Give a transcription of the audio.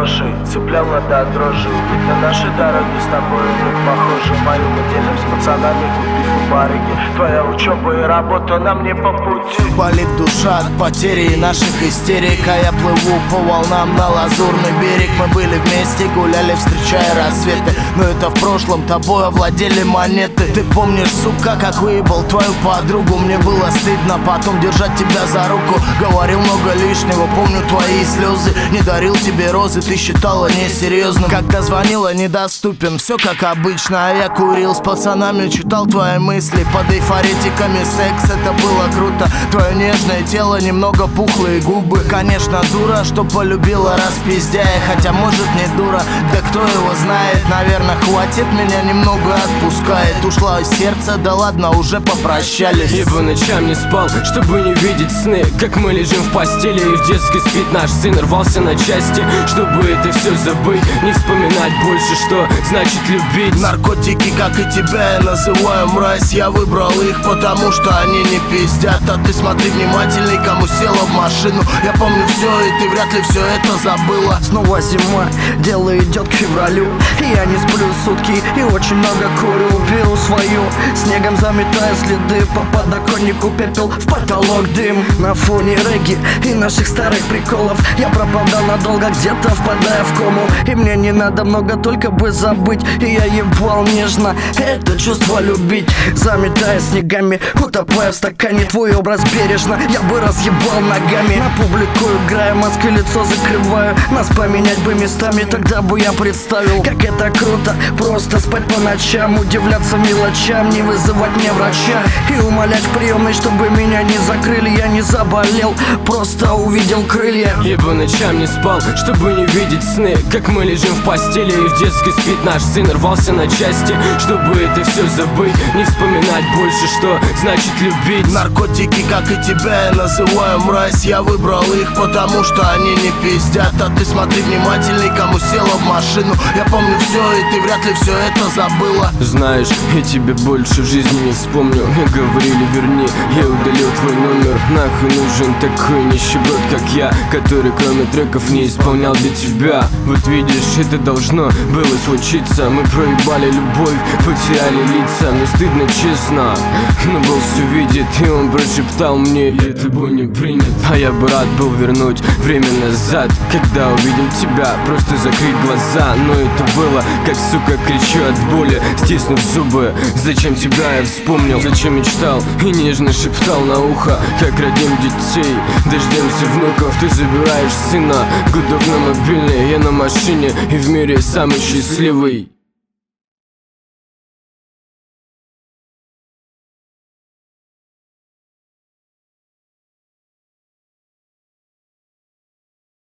хороший, цепляла до дрожи. Видно, наши дороги с тобой не похожи. Мою мы делим с пацанами, купив у барыги. Твоя учеба и работа нам не по пути. Болит душа от потери и наших истерик, а я плыву по волнам на лазурный берег. Мы были вместе, гуляли, встречая рассветы, но это в прошлом, тобой овладели монеты. Ты помнишь, сука, как выебал твою подругу? Мне было стыдно потом держать тебя за руку. Говорил много лишнего, помню твои слезы. Не дарил тебе розы, ты считала несерьезным. Когда звонила, недоступен, все как обычно. А я курил с пацанами, читал твои мысли. Под эйфоретиками секс, это было круто. Твое нежное тело, немного пухлые губы. Конечно, дура, что полюбила распиздяя. Хотя может не дура, да кто его знает. Наверное, хватит, меня немного отпускает. Ушла из сердца, да ладно, уже попрощались. Я по ночам не спал, чтобы не видеть сны, как мы лежим в постели и в детской спит наш сын. Рвался на части, чтобы это все забыть, не вспоминать больше, что значит любить. Наркотики, как и тебя, я называю мразь. Я выбрал их, потому что они не пиздят. А ты смотри внимательней, кому села в машину. Я помню все, и ты вряд ли все это забыла. Снова зима, дело идет к февралю. Я не сплю сутки и очень много курю. Беру свою, снегом заметаю следы. По подоконнику пепел, в потолок дым. На фоне регги и наших старых приколов я пропадал надолго, где-то впадая в кому. И мне не надо много, только бы забыть. И я ебал нежно это чувство любить. Заметая снегами, утопая в стакане. Твой образ бережно я бы разъебал ногами. На публику играя, маской лицо закрываю. Нас поменять бы местами, тогда бы я представил, как это круто, просто спать по ночам. Удивляться мелочам, не вызывать мне врача. И умолять в приемной, чтобы меня не закрыли. Я не заболел, просто увидел крылья. Я по ночам не спал, чтобы не видеть сны, как мы лежим в постели и в детской спит наш сын. Рвался на части, чтобы это все забыть, не вспоминать больше, что значит любить. Наркотики, как и тебя, я называю мразь. Я выбрал их, потому что они не пиздят. А ты смотри внимательней, кому села в машину. Я помню все, и ты вряд ли все это забыла. Знаешь, я тебя больше в жизни не вспомню. Мне говорили, верни, я удалил твой номер. Нахуй нужен такой нищеброд, как я, который кроме треков не исполнял для тебя. Вот видишь, это должно было случиться. Мы проебали любовь, потеряли лица. Мне стыдно, честно, но Бог все видит. И он прошептал мне: я тобой не принят. А я бы рад был вернуть время назад, когда увидел тебя, просто закрыть глаза. Но это было, как, сука, кричу от боли, стиснув зубы. Зачем тебя я вспомнил, зачем мечтал и нежно шептал на ухо, как родим детей, дождемся внуков. Ты забираешь сына, гудок на мобильный, я на машине и в мире самый счастливый.